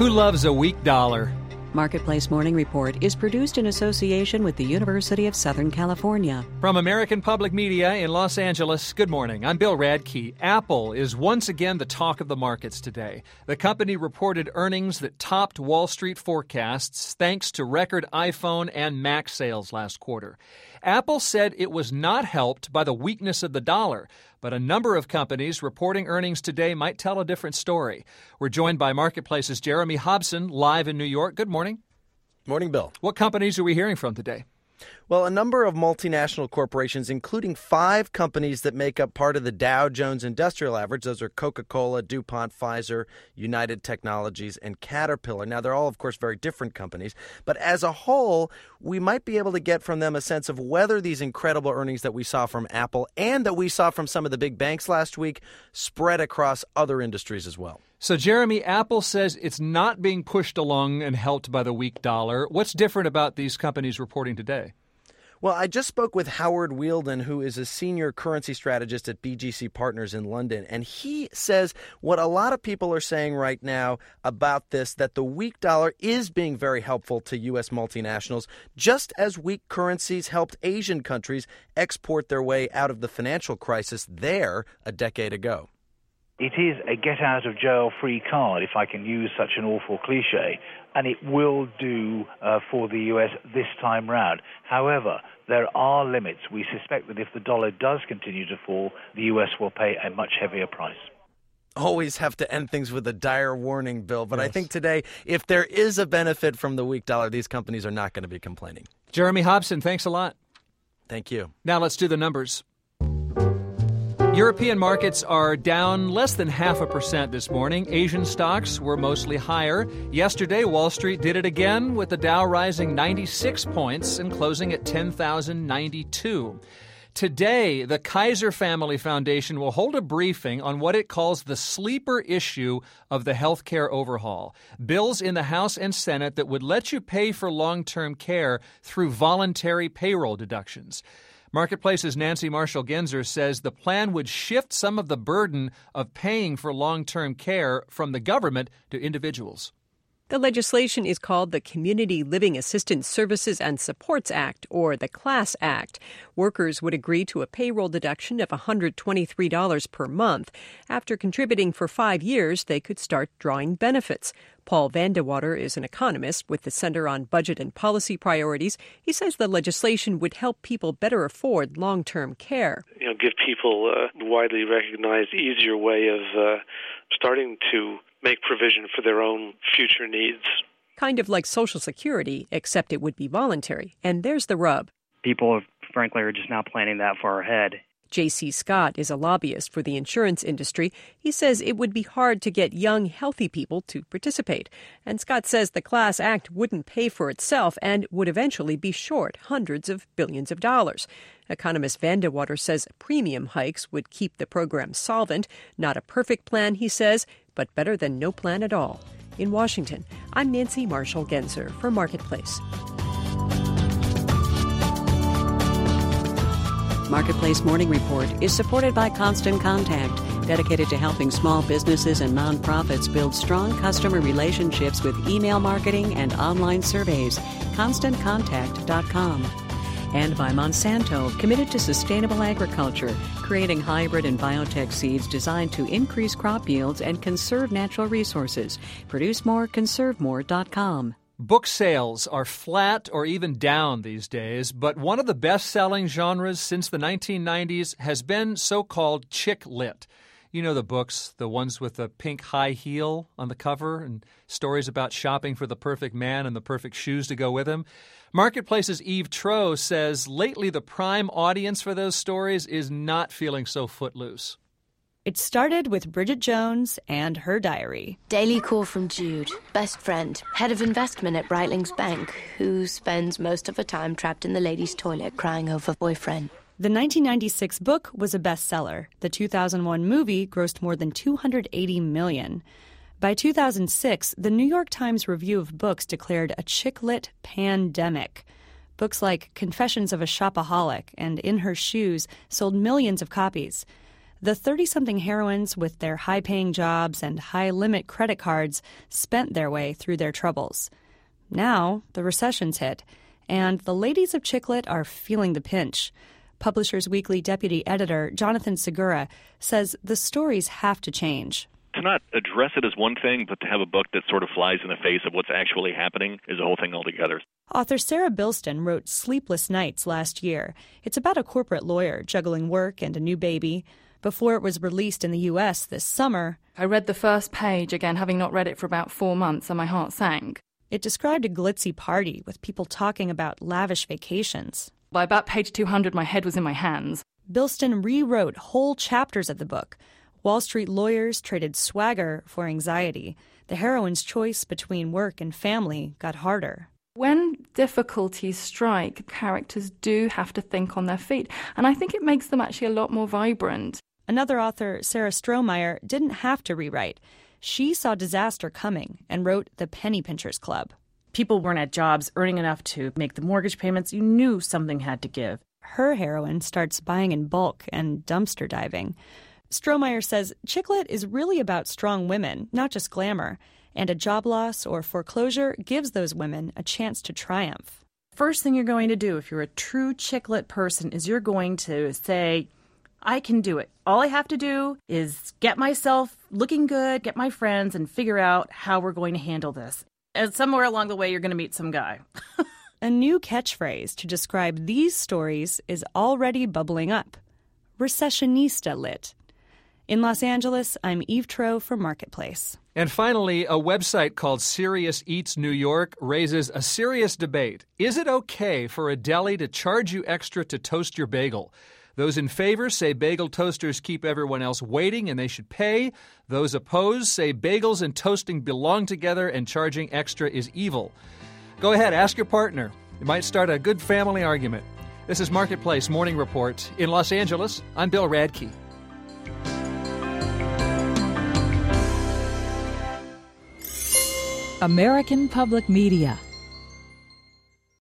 Who loves a weak dollar? Marketplace Morning Report is produced in association with the University of Southern California. From American Public Media in Los Angeles, good morning. I'm Bill Radke. Apple is once again the talk of the markets today. The company reported earnings that topped Wall Street forecasts thanks to record iPhone and Mac sales last quarter. Apple said it was not helped by the weakness of the dollar, but a number of companies reporting earnings today might tell a different story. We're joined by Marketplace's Jeremy Hobson, live in New York. Good morning. Morning, Bill. What companies are we hearing from today? Well, a number of multinational corporations, including 5 companies that make up part of the Dow Jones Industrial Average. Those are Coca-Cola, DuPont, Pfizer, United Technologies, and Caterpillar. Now, they're all, of course, very different companies. But as a whole, we might be able to get from them a sense of whether these incredible earnings that we saw from Apple and that we saw from some of the big banks last week spread across other industries as well. So, Jeremy, Apple says it's not being pushed along and helped by the weak dollar. What's different about these companies reporting today? Well, I just spoke with Howard Wielden, who is a senior currency strategist at BGC Partners in London, and he says what a lot of people are saying right now about this, that the weak dollar is being very helpful to U.S. multinationals, just as weak currencies helped Asian countries export their way out of the financial crisis there a decade ago. It is a get-out-of-jail-free card, if I can use such an awful cliche, and it will do for the U.S. this time round. However, there are limits. We suspect that if the dollar does continue to fall, the U.S. will pay a much heavier price. Always have to end things with a dire warning, Bill. But yes. I think today, if there is a benefit from the weak dollar, these companies are not going to be complaining. Jeremy Hobson, thanks a lot. Thank you. Now let's do the numbers. European markets are down less than 0.5% this morning. Asian stocks were mostly higher. Yesterday, Wall Street did it again, with the Dow rising 96 points and closing at 10,092. Today, the Kaiser Family Foundation will hold a briefing on what it calls the sleeper issue of the healthcare overhaul. Bills in the House and Senate that would let you pay for long-term care through voluntary payroll deductions. Marketplace's Nancy Marshall-Genzer says the plan would shift some of the burden of paying for long-term care from the government to individuals. The legislation is called the Community Living Assistance Services and Supports Act, or the CLASS Act. Workers would agree to a payroll deduction of $123 per month. After contributing for 5 years, they could start drawing benefits. Paul Vandewater is an economist with the Center on Budget and Policy Priorities. He says the legislation would help people better afford long-term care. Give people a widely recognized, easier way of starting to make provision for their own future needs. Kind of like Social Security, except it would be voluntary. And there's the rub. People, frankly, are just not planning that far ahead. J.C. Scott is a lobbyist for the insurance industry. He says it would be hard to get young, healthy people to participate. And Scott says the CLASS Act wouldn't pay for itself and would eventually be short hundreds of billions of dollars. Economist Vandewater says premium hikes would keep the program solvent. Not a perfect plan, he says, but better than no plan at all. In Washington, I'm Nancy Marshall-Genzer for Marketplace. Marketplace Morning Report is supported by Constant Contact, dedicated to helping small businesses and nonprofits build strong customer relationships with email marketing and online surveys. ConstantContact.com. And by Monsanto, committed to sustainable agriculture, creating hybrid and biotech seeds designed to increase crop yields and conserve natural resources. Produce more, conservemore.com. Book sales are flat or even down these days, but one of the best-selling genres since the 1990s has been so-called chick lit. You know the books, the ones with the pink high heel on the cover and stories about shopping for the perfect man and the perfect shoes to go with him. Marketplace's Eve Troeh says lately the prime audience for those stories is not feeling so footloose. It started with Bridget Jones and her diary. Daily call from Jude, best friend, head of investment at Breitling's Bank, who spends most of her time trapped in the ladies' toilet crying over boyfriend. The 1996 book was a bestseller. The 2001 movie grossed more than $280 million. By 2006, the New York Times Review of Books declared a chick-lit pandemic. Books like Confessions of a Shopaholic and In Her Shoes sold millions of copies. The 30-something heroines with their high-paying jobs and high-limit credit cards spent their way through their troubles. Now, the recession's hit, and the ladies of Chick Lit are feeling the pinch. Publishers Weekly deputy editor Jonathan Segura says the stories have to change. To not address it as one thing, but to have a book that sort of flies in the face of what's actually happening is a whole thing altogether. Author Sarah Bilston wrote Sleepless Nights last year. It's about a corporate lawyer juggling work and a new baby. Before it was released in the U.S. this summer, I read the first page, again, having not read it for about 4 months, and my heart sank. It described a glitzy party with people talking about lavish vacations. By about page 200, my head was in my hands. Bilston rewrote whole chapters of the book. Wall Street lawyers traded swagger for anxiety. The heroine's choice between work and family got harder. When difficulties strike, characters do have to think on their feet, and I think it makes them actually a lot more vibrant. Another author, Sarah Strohmeyer, didn't have to rewrite. She saw disaster coming and wrote The Penny Pinchers Club. People weren't at jobs earning enough to make the mortgage payments. You knew something had to give. Her heroine starts buying in bulk and dumpster diving. Strohmeyer says Chick Lit is really about strong women, not just glamour, and a job loss or foreclosure gives those women a chance to triumph. First thing you're going to do if you're a true Chick Lit person is you're going to say, I can do it. All I have to do is get myself looking good, get my friends, and figure out how we're going to handle this. And somewhere along the way, you're going to meet some guy. A new catchphrase to describe these stories is already bubbling up. Recessionista Lit. In Los Angeles, I'm Eve Troeh for Marketplace. And finally, a website called Serious Eats New York raises a serious debate. Is it okay for a deli to charge you extra to toast your bagel? Those in favor say bagel toasters keep everyone else waiting and they should pay. Those opposed say bagels and toasting belong together and charging extra is evil. Go ahead, ask your partner. It might start a good family argument. This is Marketplace Morning Report. In Los Angeles, I'm Bill Radke. American Public Media